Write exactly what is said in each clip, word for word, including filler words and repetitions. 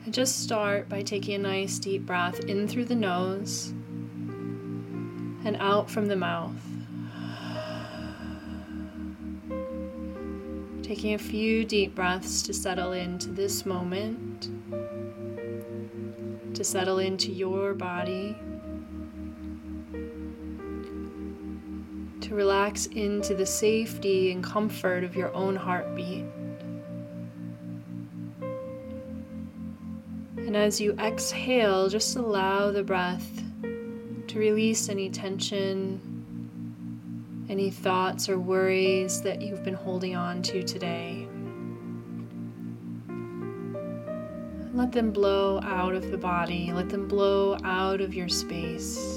And just start by taking a nice deep breath in through the nose and out from the mouth. Taking a few deep breaths to settle into this moment, to settle into your body, to relax into the safety and comfort of your own heartbeat. And as you exhale, just allow the breath to release any tension, any thoughts or worries that you've been holding on to today. Let them blow out of the body. Let them blow out of your space.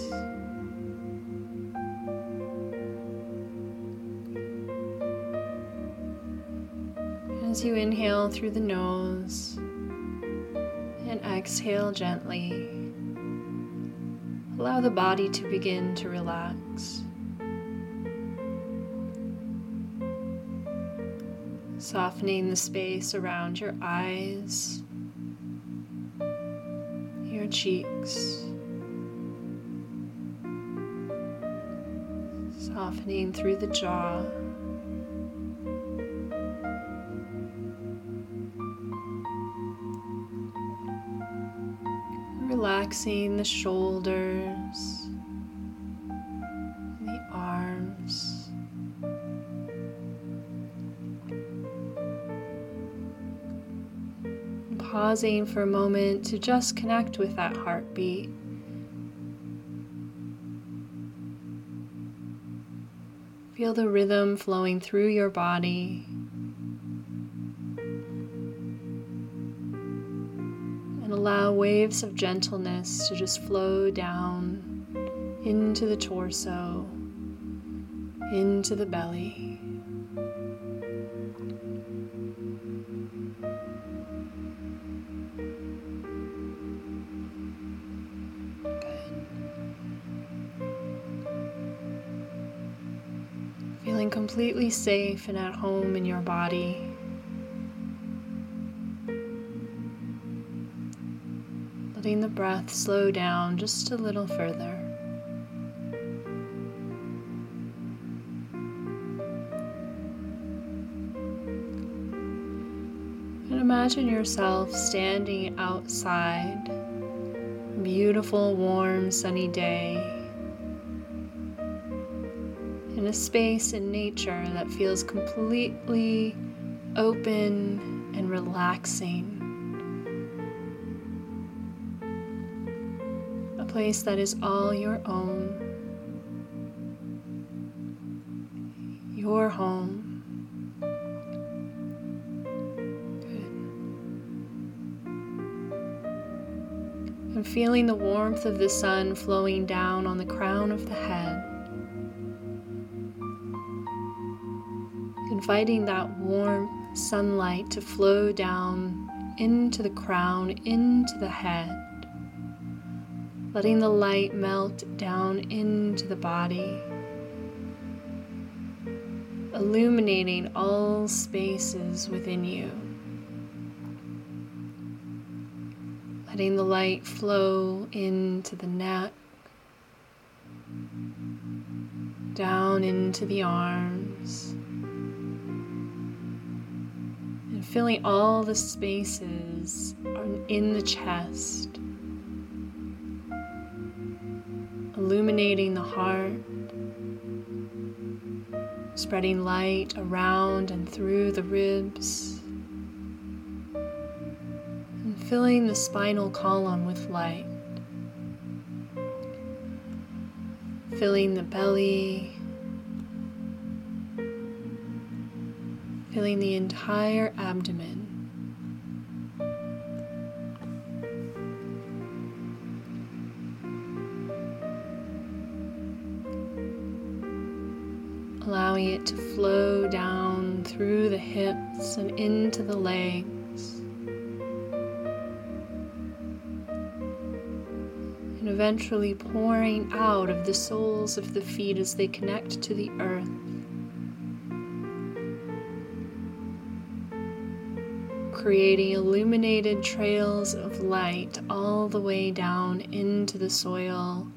As you inhale through the nose and exhale gently, allow the body to begin to relax. Softening the space around your eyes, your cheeks, softening through the jaw, relaxing the shoulders, the arms, pausing for a moment to just connect with that heartbeat. Feel the rhythm flowing through your body. And allow waves of gentleness to just flow down into the torso, into the belly. Feeling completely safe and at home in your body. Letting the breath slow down just a little further. And imagine yourself standing outside, a beautiful, warm, sunny day, in a space in nature that feels completely open and relaxing. A place that is all your own, your home. Good. And feeling the warmth of the sun flowing down on the crown of the head. Inviting that warm sunlight to flow down into the crown, into the head. Letting the light melt down into the body. Illuminating all spaces within you. Letting the light flow into the neck, down into the arms. And filling all the spaces in the chest, illuminating the heart, spreading light around and through the ribs, and filling the spinal column with light, filling the belly, filling the entire abdomen. Allowing it to flow down through the hips and into the legs. And eventually pouring out of the soles of the feet as they connect to the earth. creating illuminated trails of light all the way down into the soil,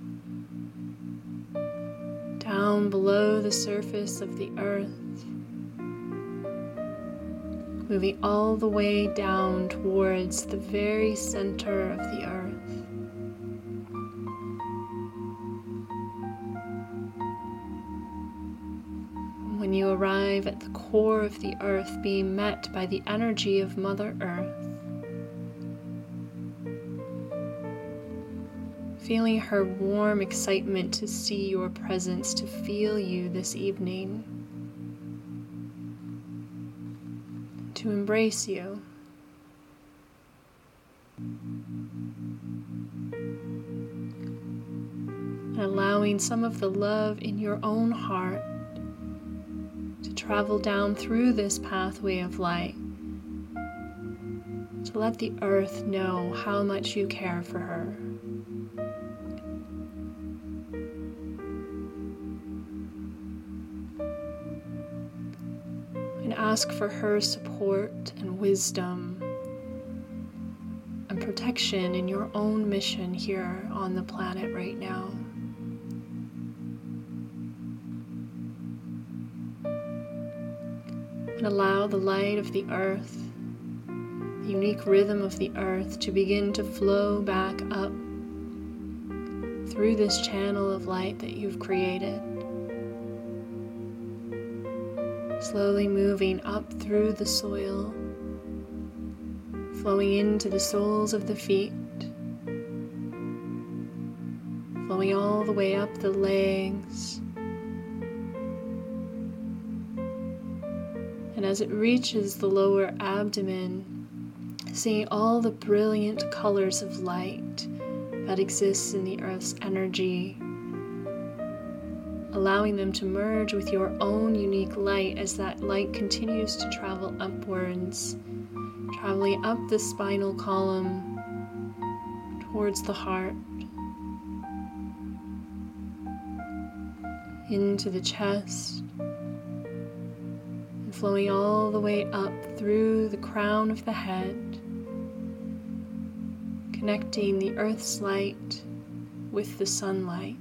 down below the surface of the earth, moving all the way down towards the very center of the earth. When you arrive at the core of the earth, being met by the energy of Mother Earth, feeling her warm excitement to see your presence, to feel you this evening, to embrace you. And allowing some of the love in your own heart to travel down through this pathway of light, to let the earth know how much you care for her. And ask for her support and wisdom and protection in your own mission here on the planet right now. And allow the light of the earth, the unique rhythm of the earth, to begin to flow back up through this channel of light that you've created. Slowly moving up through the soil, flowing into the soles of the feet, flowing all the way up the legs. And as it reaches the lower abdomen, seeing all the brilliant colors of light that exists in the earth's energy, allowing them to merge with your own unique light as that light continues to travel upwards, traveling up the spinal column towards the heart, into the chest, and flowing all the way up through the crown of the head, connecting the earth's light with the sunlight.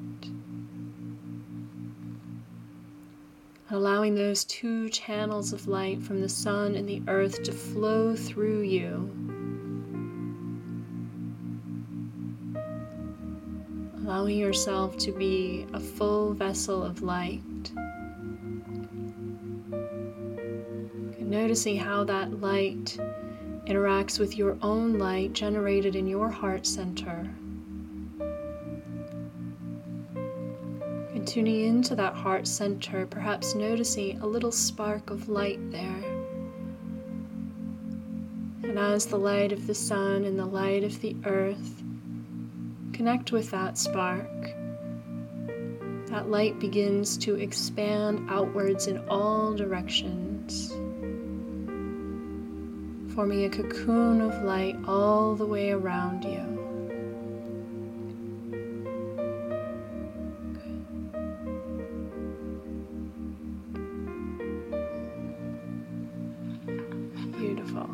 Allowing those two channels of light from the sun and the earth to flow through you. Allowing yourself to be a full vessel of light. And noticing how that light interacts with your own light generated in your heart center. And tuning into that heart center, perhaps noticing a little spark of light there. And as the light of the sun and the light of the earth connect with that spark, that light begins to expand outwards in all directions, forming a cocoon of light all the way around you. Beautiful.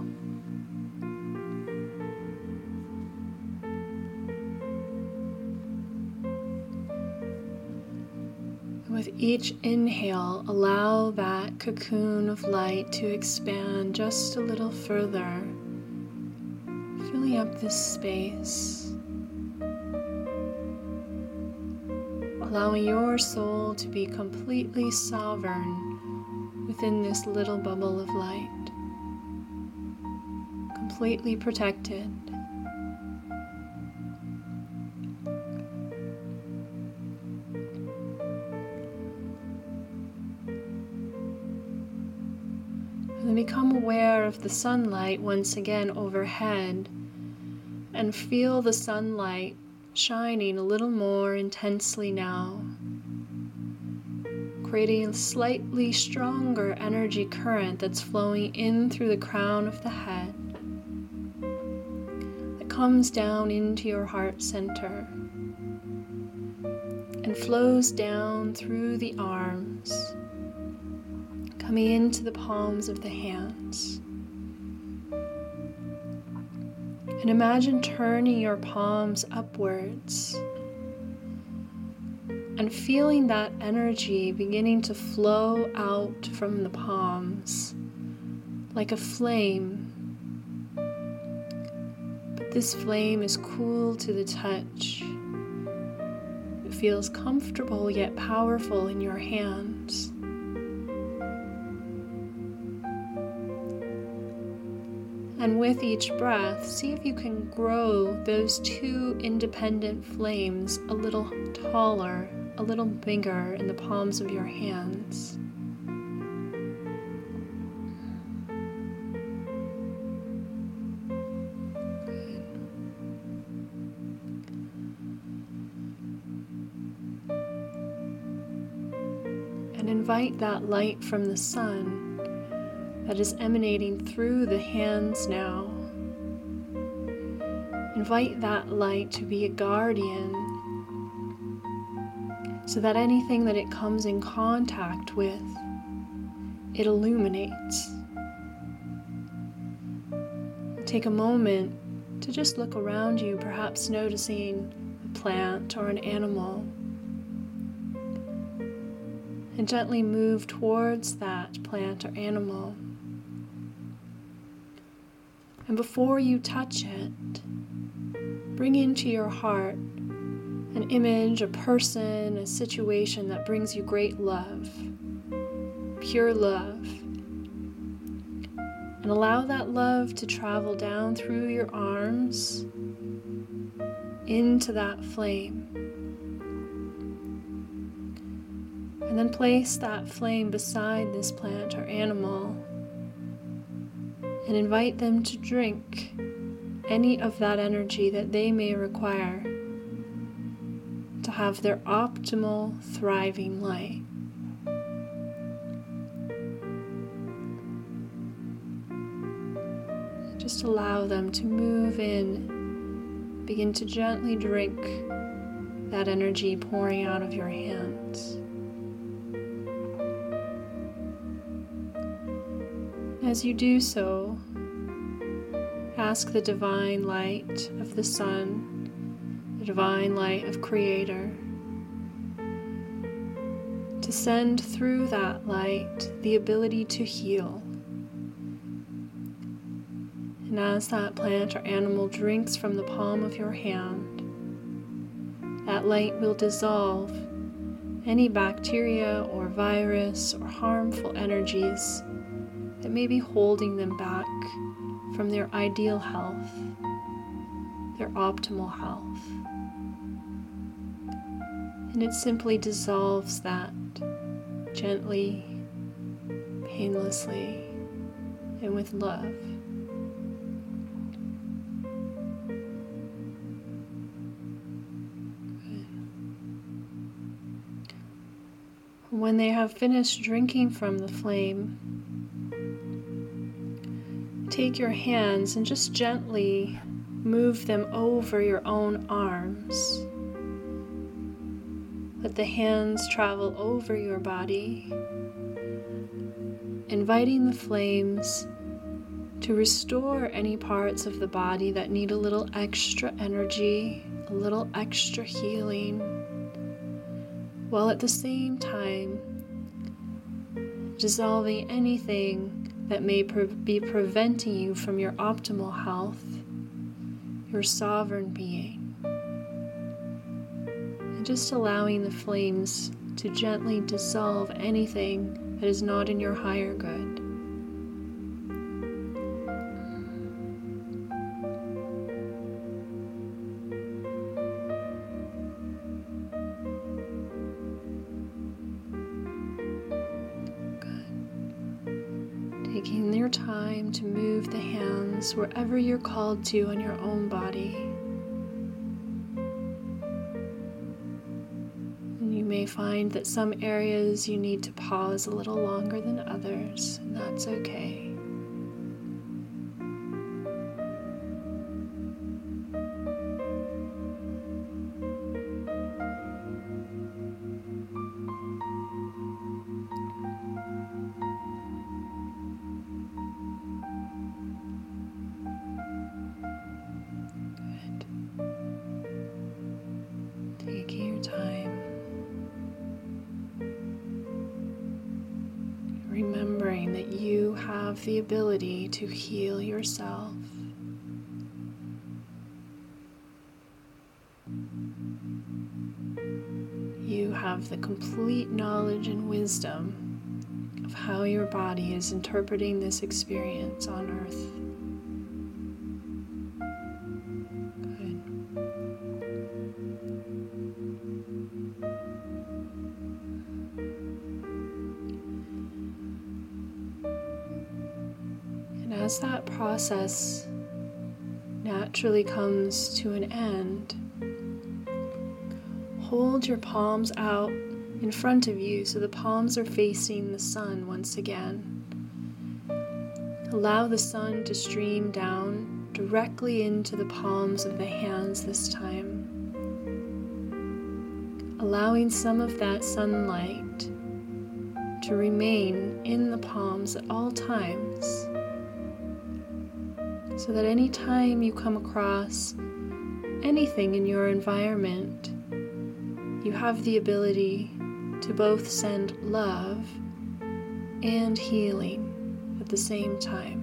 With each inhale, allow that cocoon of light to expand just a little further, filling up this space, allowing your soul to be completely sovereign within this little bubble of light. Completely protected. And then become aware of the sunlight once again overhead, and feel the sunlight shining a little more intensely now, creating a slightly stronger energy current that's flowing in through the crown of the head, comes down into your heart center and flows down through the arms, coming into the palms of the hands, And imagine turning your palms upwards and feeling that energy beginning to flow out from the palms like a flame. But this flame is cool to the touch. It feels comfortable yet powerful in your hands. And with each breath, see if you can grow those two independent flames a little taller, a little bigger in the palms of your hands. Good. And invite that light from the sun that is emanating through the hands now. Invite that light to be a guardian so that anything that it comes in contact with, it illuminates. Take a moment to just look around you, perhaps noticing a plant or an animal, and gently move towards that plant or animal. And before you touch it, bring into your heart an image, a person, a situation that brings you great love, pure love. And allow that love to travel down through your arms into that flame. And then place that flame beside this plant or animal and invite them to drink any of that energy that they may require to have their optimal, thriving life. Just allow them to move in, begin to gently drink that energy pouring out of your hands. As you do so, ask the divine light of the sun, the divine light of Creator, to send through that light the ability to heal. And as that plant or animal drinks from the palm of your hand, that light will dissolve any bacteria or virus or harmful energies that may be holding them back from their ideal health, their optimal health. And it simply dissolves that gently, painlessly, and with love. Good. When they have finished drinking from the flame, take your hands and just gently move them over your own arms. Let the hands travel over your body, inviting the flames to restore any parts of the body that need a little extra energy, a little extra healing, while at the same time dissolving anything that may pre- be preventing you from your optimal health, your sovereign being. And just allowing the flames to gently dissolve anything that is not in your higher good. Taking your time to move the hands wherever you're called to on your own body. And you may find that some areas you need to pause a little longer than others, and that's okay. have the ability to heal yourself. You have the complete knowledge and wisdom of how your body is interpreting this experience on earth. As that process naturally comes to an end, hold your palms out in front of you so the palms are facing the sun once again. Allow the sun to stream down directly into the palms of the hands this time, allowing some of that sunlight to remain in the palms at all times, so that any time you come across anything in your environment, you have the ability to both send love and healing at the same time.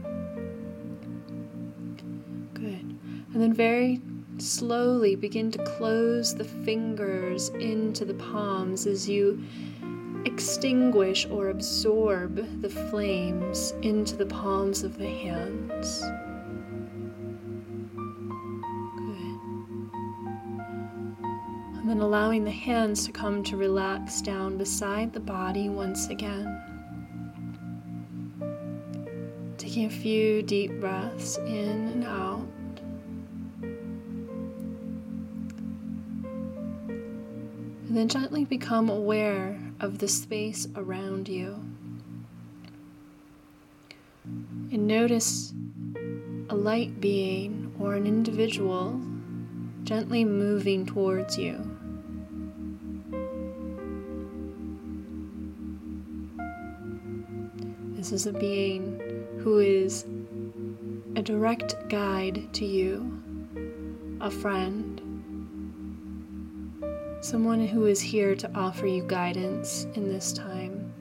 Good. And then very slowly begin to close the fingers into the palms as you extinguish or absorb the flames into the palms of the hands. And then allowing the hands to come to relax down beside the body once again. Taking a few deep breaths in and out. And then gently become aware of the space around you. And notice a light being or an individual gently moving towards you. This is a being who is a direct guide to you, a friend, someone who is here to offer you guidance in this time.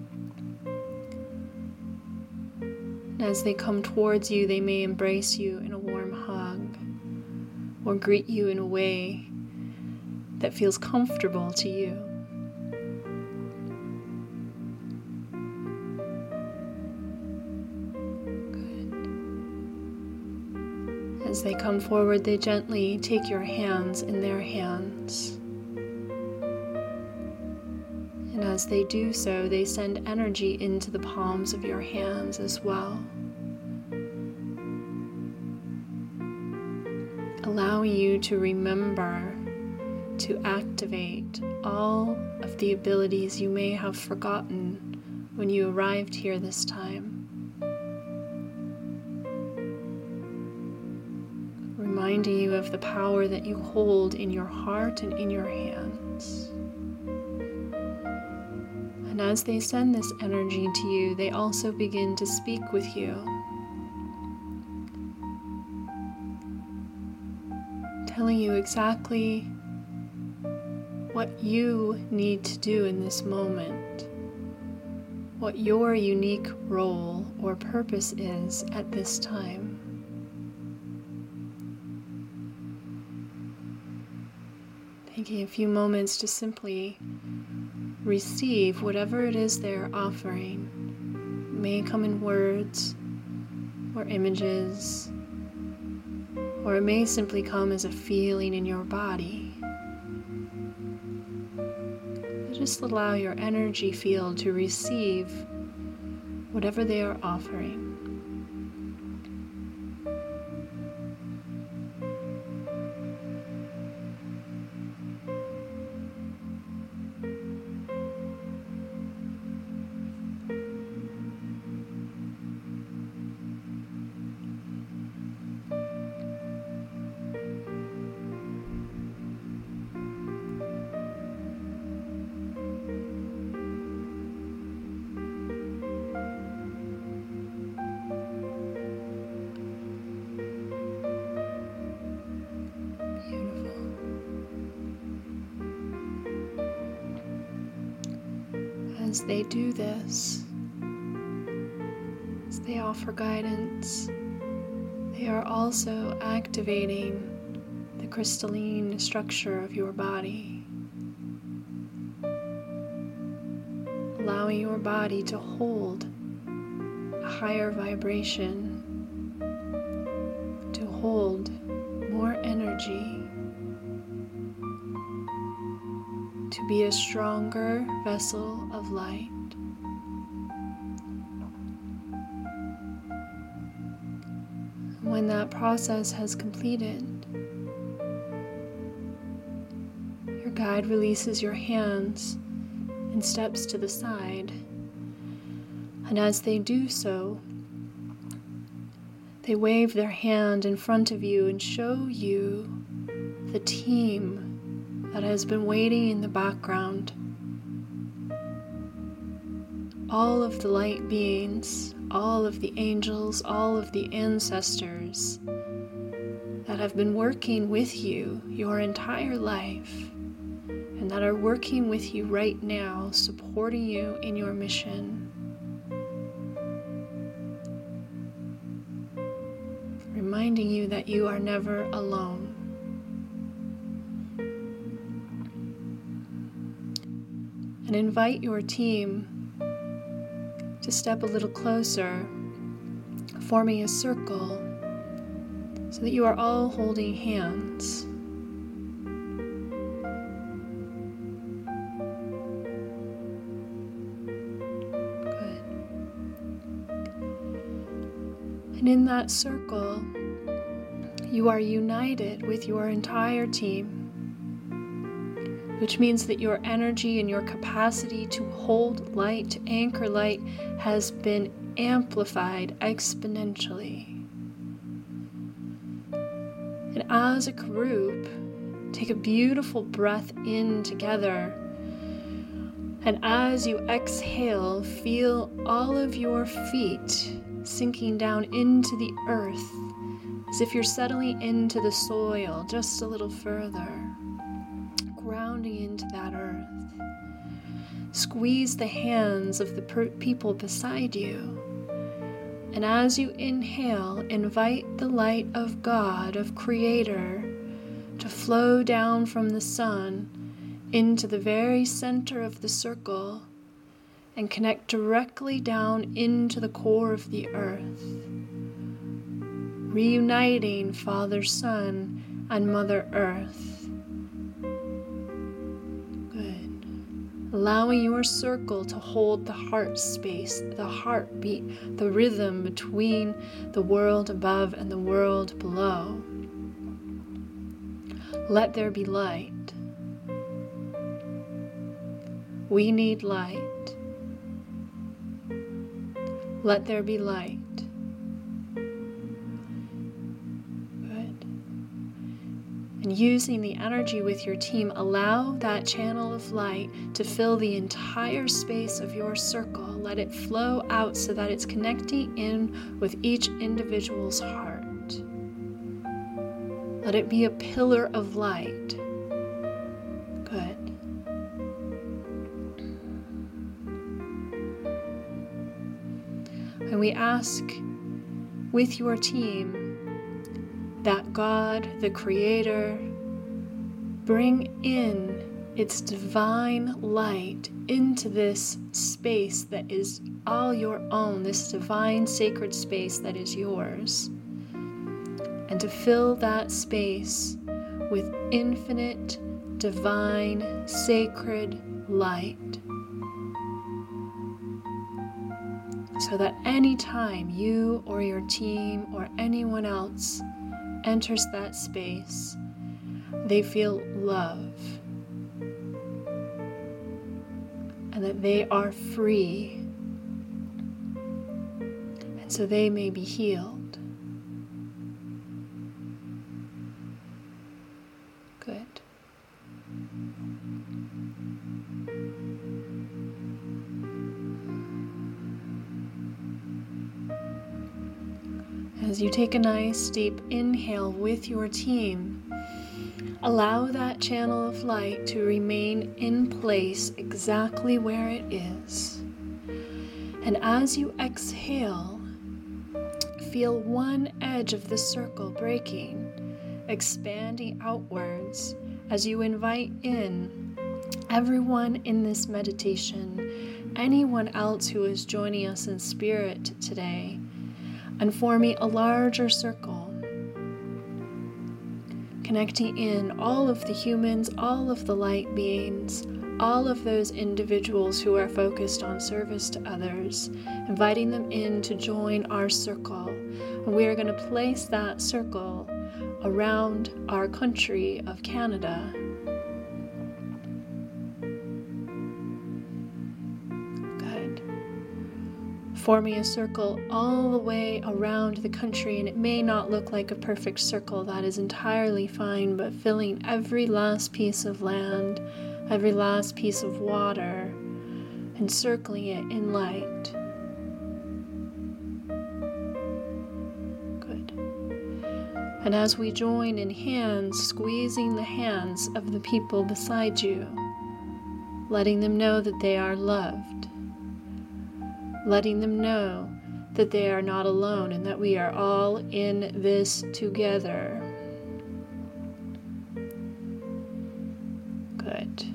As they come towards you, they may embrace you in a warm hug or greet you in a way that feels comfortable to you. As they come forward, they gently take your hands in their hands. And as they do so, they send energy into the palms of your hands as well, allowing you to remember to activate all of the abilities you may have forgotten when you arrived here this time. Reminding you of the power that you hold in your heart and in your hands. And as they send this energy to you, they also begin to speak with you, telling you exactly what you need to do in this moment, what your unique role or purpose is at this time. Taking a few moments to simply receive whatever it is they're offering. It may come in words or images, or it may simply come as a feeling in your body. Just allow your energy field to receive whatever they are offering. As they do this, as they offer guidance, they are also activating the crystalline structure of your body, allowing your body to hold a higher vibration, to hold more energy, to be a stronger vessel of light. When that process has completed, your guide releases your hands and steps to the side. And as they do so, they wave their hand in front of you and show you the team that has been waiting in the background. All of the light beings, all of the angels, all of the ancestors that have been working with you your entire life and that are working with you right now, supporting you in your mission. Reminding you that you are never alone. And invite your team to step a little closer, forming a circle so that you are all holding hands. Good. And in that circle, you are united with your entire team, which means that your energy and your capacity to hold light, to anchor light, has been amplified exponentially. And as a group, take a beautiful breath in together. And as you exhale, feel all of your feet sinking down into the earth, as if you're settling into the soil just a little further, grounding into that earth. Squeeze the hands of the per- people beside you. And as you inhale, invite the light of God, of Creator, to flow down from the sun into the very center of the circle and connect directly down into the core of the earth, reuniting Father, Son, and Mother Earth. Allowing your circle to hold the heart space, the heartbeat, the rhythm between the world above and the world below. Let there be light. We need light. Let there be light. And using the energy with your team, allow that channel of light to fill the entire space of your circle. Let it flow out so that it's connecting in with each individual's heart. Let it be a pillar of light. Good. And we ask with your team that God, the Creator, bring in its divine light into this space that is all your own, this divine sacred space that is yours, and to fill that space with infinite, divine, sacred light, so that any time you or your team or anyone else enters that space, they feel love and that they are free, and so they may be healed. Good. As you take a nice deep inhale with your team, allow that channel of light to remain in place exactly where it is. And as you exhale, feel one edge of the circle breaking, expanding outwards as you invite in everyone in this meditation, anyone else who is joining us in spirit today, and forming a larger circle, connecting in all of the humans, all of the light beings, all of those individuals who are focused on service to others, inviting them in to join our circle. And we are going to place that circle around our country of Canada. Good. Forming a circle all the way around the country, and it may not look like a perfect circle, that is entirely fine, but filling every last piece of land, every last piece of water, encircling it in light. Good. And as we join in hands, squeezing the hands of the people beside you, letting them know that they are loved, letting them know that they are not alone and that we are all in this together. Good.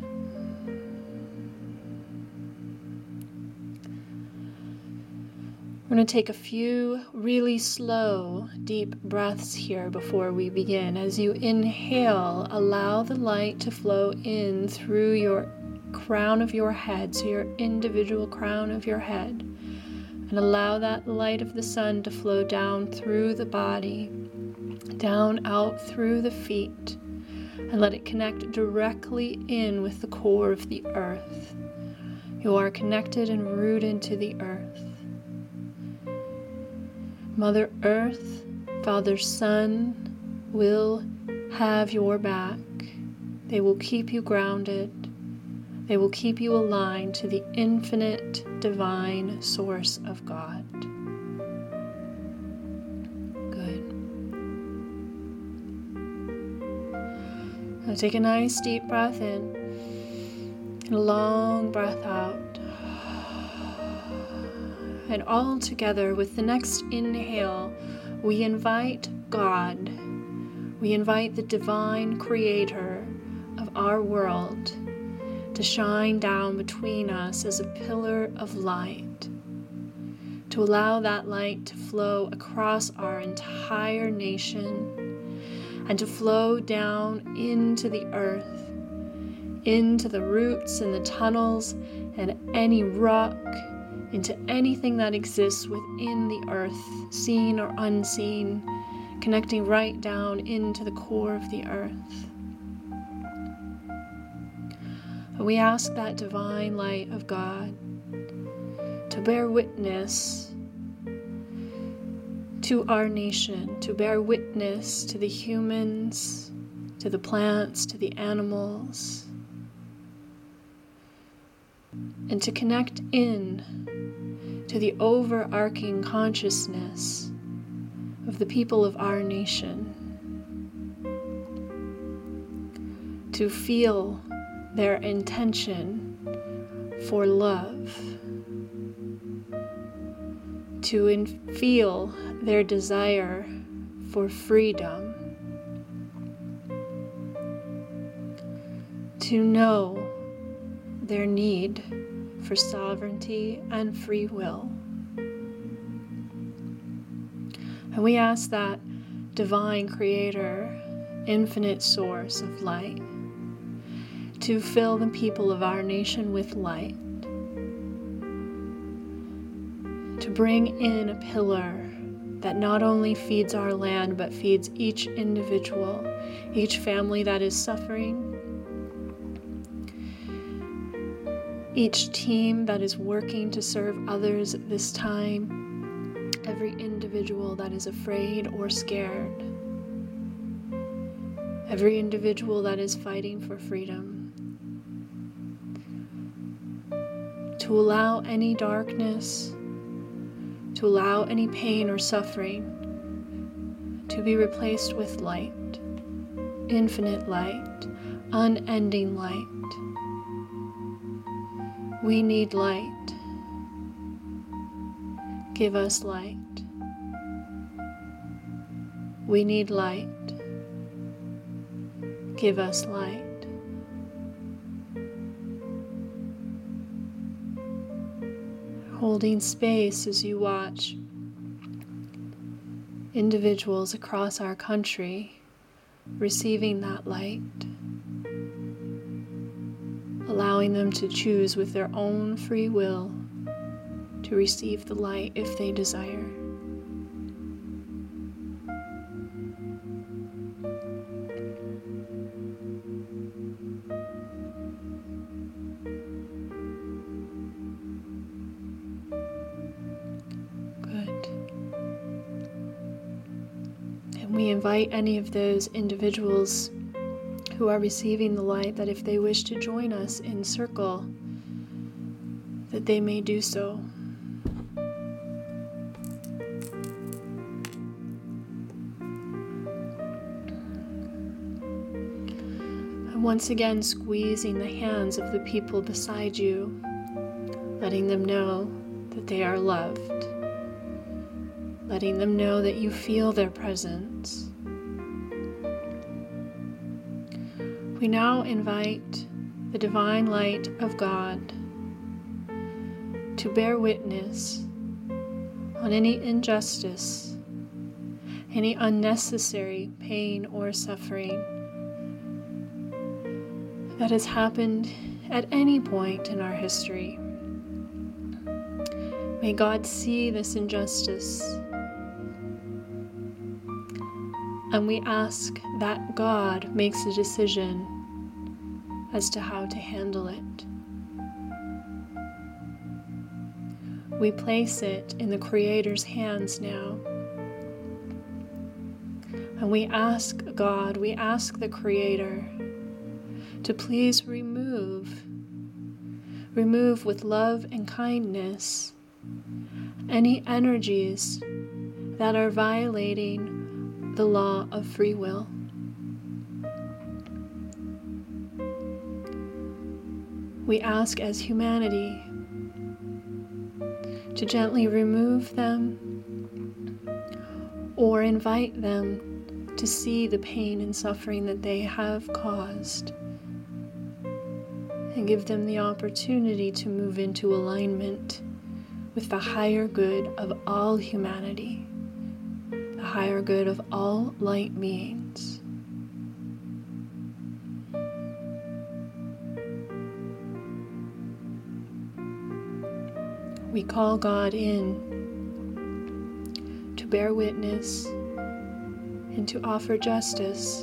We're going to take a few really slow, deep breaths here before we begin. As you inhale, allow the light to flow in through your crown of your head, so your individual crown of your head, and allow that light of the sun to flow down through the body, down out through the feet, and let it connect directly in with the core of the earth. You are connected and rooted to the earth. Mother Earth, Father Sun will have your back. They will keep you grounded. They will keep you aligned to the infinite divine source of God. Good. Now take a nice deep breath in and a long breath out. And all together with the next inhale, we invite God, we invite the divine creator of our world to shine down between us as a pillar of light, to allow that light to flow across our entire nation and to flow down into the earth, into the roots and the tunnels and any rock, into anything that exists within the earth, seen or unseen, connecting right down into the core of the earth. We ask that divine light of God to bear witness to our nation, to bear witness to the humans, to the plants, to the animals, and to connect in to the overarching consciousness of the people of our nation, to feel their intention for love, to in- feel their desire for freedom, to know their need for sovereignty and free will. And we ask that divine creator, infinite source of light, to fill the people of our nation with light, to bring in a pillar that not only feeds our land, but feeds each individual, each family that is suffering, each team that is working to serve others at this time, every individual that is afraid or scared, every individual that is fighting for freedom, to allow any darkness, to allow any pain or suffering to be replaced with light, infinite light, unending light. We need light. Give us light. We need light. Give us light. Holding space as you watch individuals across our country receiving that light, allowing them to choose with their own free will to receive the light if they desire. We invite any of those individuals who are receiving the light that if they wish to join us in circle, that they may do so. And once again, squeezing the hands of the people beside you, letting them know that they are loved. Letting them know that you feel their presence. We now invite the divine light of God to bear witness on any injustice, any unnecessary pain or suffering that has happened at any point in our history. May God see this injustice. And we ask that God makes a decision as to how to handle it. We place it in the Creator's hands now. And we ask God, we ask the Creator to please remove, remove with love and kindness any energies that are violating the law of free will. We ask as humanity to gently remove them or invite them to see the pain and suffering that they have caused and give them the opportunity to move into alignment with the higher good of all humanity. The higher good of all light beings. We call God in to bear witness and to offer justice.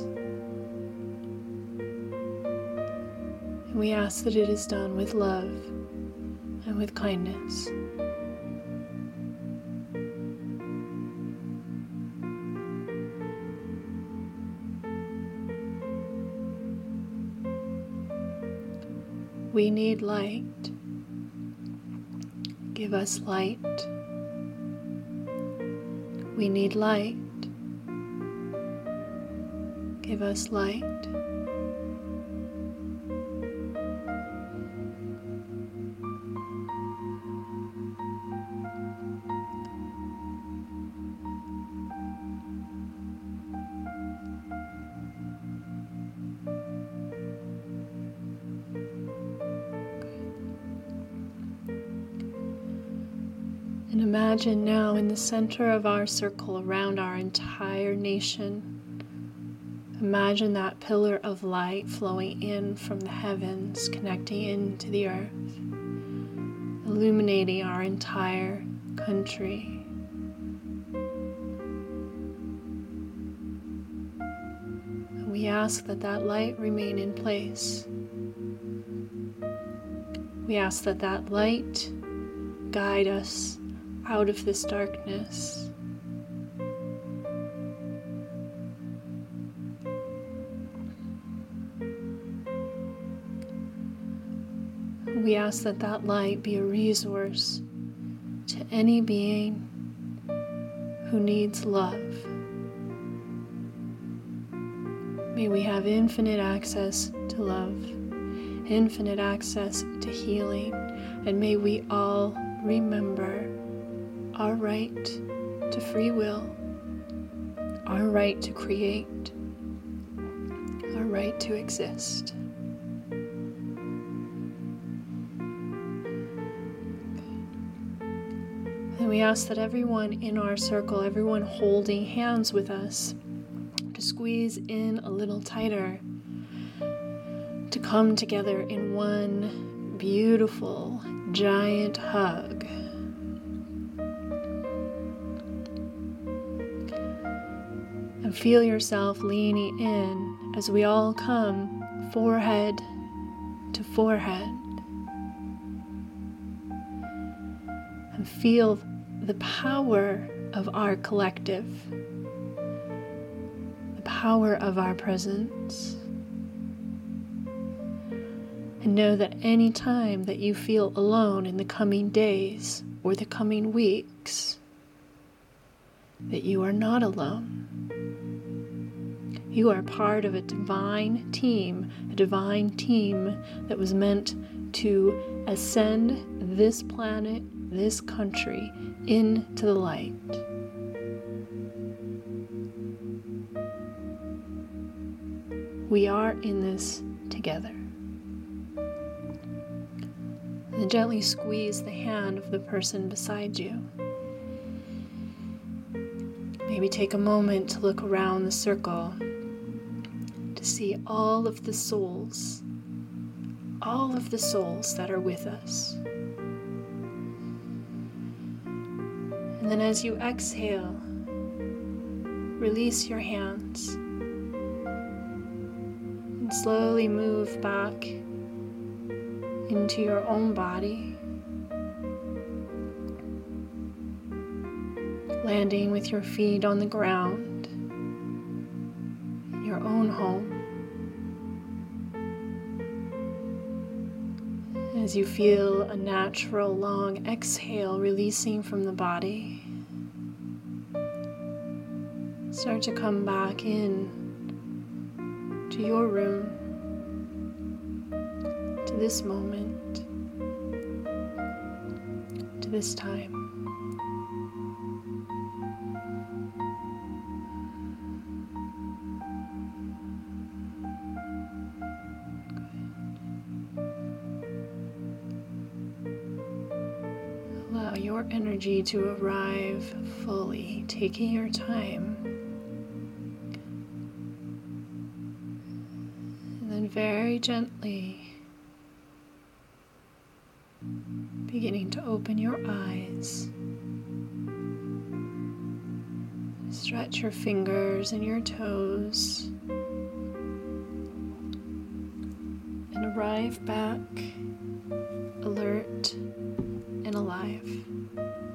And we ask that it is done with love and with kindness. We need light. Give us light. We need light. Give us light. And imagine now in the center of our circle around our entire nation, imagine that pillar of light flowing in from the heavens, connecting into the earth, illuminating our entire country. And we ask that that light remain in place. We ask that that light guide us out of this darkness. We ask that that light be a resource to any being who needs love. May we have infinite access to love, infinite access to healing, and may we all remember our right to free will, our right to create, our right to exist. And we ask that everyone in our circle, everyone holding hands with us, to squeeze in a little tighter, to come together in one beautiful, giant hug. And feel yourself leaning in as we all come forehead to forehead. And feel the power of our collective, the power of our presence. And know that any time that you feel alone in the coming days or the coming weeks, that you are not alone. You are part of a divine team, a divine team that was meant to ascend this planet, this country, into the light. We are in this together. And gently squeeze the hand of the person beside you. Maybe take a moment to look around the circle to see all of the souls, all of the souls that are with us. And then as you exhale, release your hands and slowly move back into your own body, landing with your feet on the ground in your own home. As you feel a natural long exhale releasing from the body, start to come back in to your room, to this moment, to this time. Allow your energy to arrive fully, taking your time. And then very gently beginning to open your eyes. Stretch your fingers and your toes. And arrive back alert and alive.